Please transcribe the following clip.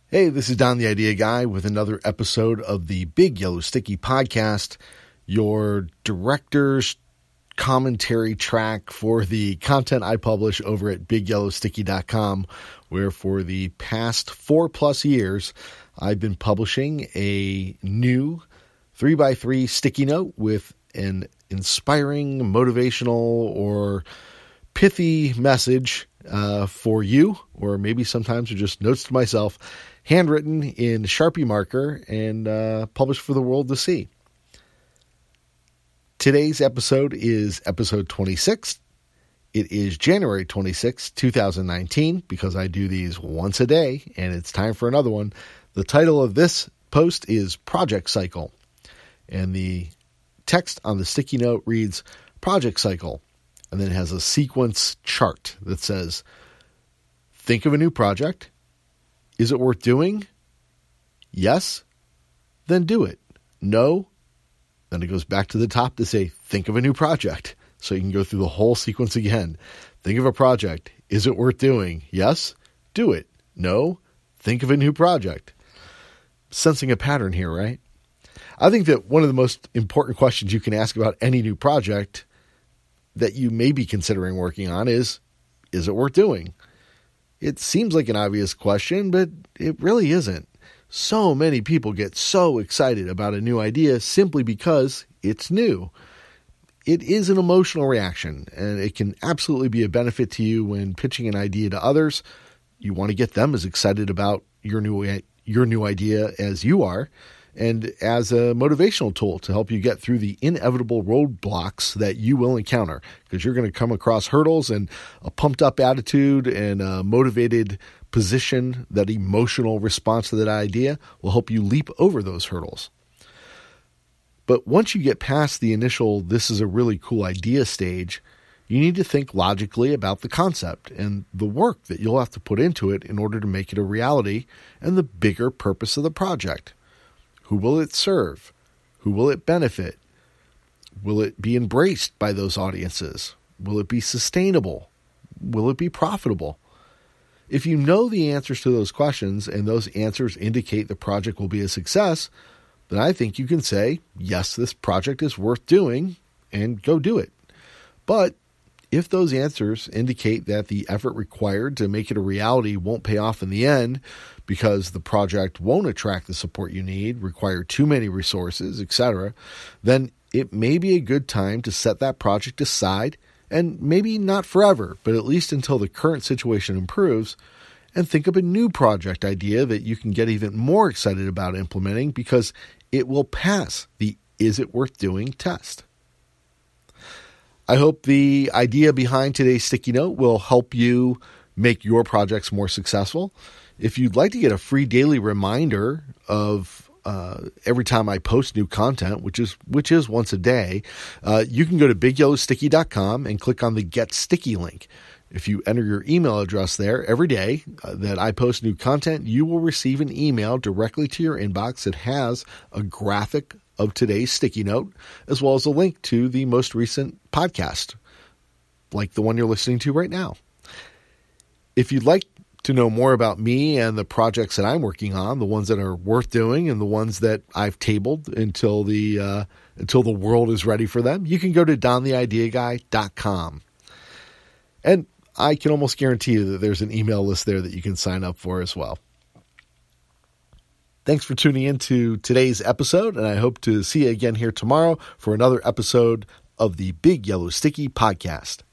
Hey, this is Don the Idea Guy with another episode of the Big Yellow Sticky Podcast, your director's commentary track for the content I publish over at BigYellowSticky.com, where for the past 4+ years, I've been publishing a new 3x3 sticky note with an inspiring, motivational, or pithy message for you, or maybe sometimes they're just notes to myself, handwritten in Sharpie marker and published for the world to see. Today's episode is episode 26. It is January 26, 2019, because I do these once a day, and it's time for another one. The title of this post is Project Cycle, and the text on the sticky note reads, Project Cycle, and then it has a sequence chart that says, think of a new project. Is it worth doing? Yes? Then do it. No? Then it goes back to the top to say, think of a new project. So you can go through the whole sequence again. Think of a project. Is it worth doing? Yes? Do it. No? Think of a new project. Sensing a pattern here, right? I think that one of the most important questions you can ask about any new project that you may be considering working on is it worth doing? It seems like an obvious question, but it really isn't. So many people get so excited about a new idea simply because it's new. It is an emotional reaction, and it can absolutely be a benefit to you when pitching an idea to others. You want to get them as excited about your new idea as you are, and as a motivational tool to help you get through the inevitable roadblocks that you will encounter, because you're going to come across hurdles, and a pumped up attitude and a motivated position, that emotional response to that idea will help you leap over those hurdles. But once you get past the initial, this is a really cool idea stage, you need to think logically about the concept and the work that you'll have to put into it in order to make it a reality, and the bigger purpose of the project. Who will it serve? Who will it benefit? Will it be embraced by those audiences? Will it be sustainable? Will it be profitable? If you know the answers to those questions and those answers indicate the project will be a success, then I think you can say, yes, this project is worth doing, and go do it. But if those answers indicate that the effort required to make it a reality won't pay off in the end because the project won't attract the support you need, require too many resources, etc., then it may be a good time to set that project aside, and maybe not forever, but at least until the current situation improves, and think of a new project idea that you can get even more excited about implementing because it will pass the is it worth doing test. I hope the idea behind today's sticky note will help you make your projects more successful. If you'd like to get a free daily reminder of every time I post new content, which is once a day, you can go to BigYellowSticky.com and click on the Get Sticky link. If you enter your email address there every day that I post new content, you will receive an email directly to your inbox that has a graphic of today's sticky note, as well as a link to the most recent podcast, like the one you're listening to right now. If you'd like to know more about me and the projects that I'm working on, the ones that are worth doing and the ones that I've tabled until the world is ready for them, you can go to dontheideaguy.com. And I can almost guarantee you that there's an email list there that you can sign up for as well. Thanks for tuning in to today's episode, and I hope to see you again here tomorrow for another episode of the Big Yellow Sticky Podcast.